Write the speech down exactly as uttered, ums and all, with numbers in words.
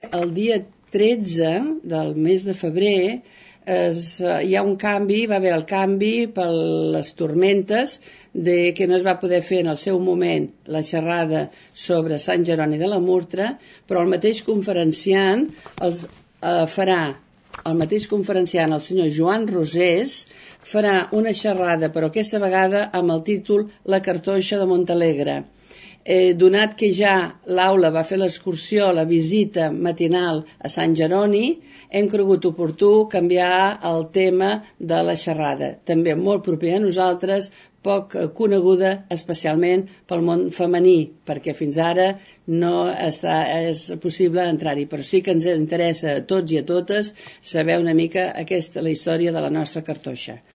el dia tretze del mes de febrer es, hi ha un canvi, va haver el canvi per les tormentes de que no es va poder fer en el seu moment la xerrada sobre Sant Jeroni de la Murtra, però el mateix conferenciant els, eh, farà el mateix conferenciant, el senyor Joan Rosés, farà una xerrada, però aquesta vegada amb el títol La cartoixa de Montalegre. Eh, donat que ja l'aula va fer l'excursió, la visita matinal a Sant Jeroni, hem cregut oportú canviar el tema de la xerrada. També molt proper a nosaltres, poc coneguda, especialment pel món femení, perquè fins ara no està, és possible entrar-hi, però sí que ens interessa a tots i a totes saber una mica aquesta, la història de la nostra cartoixa.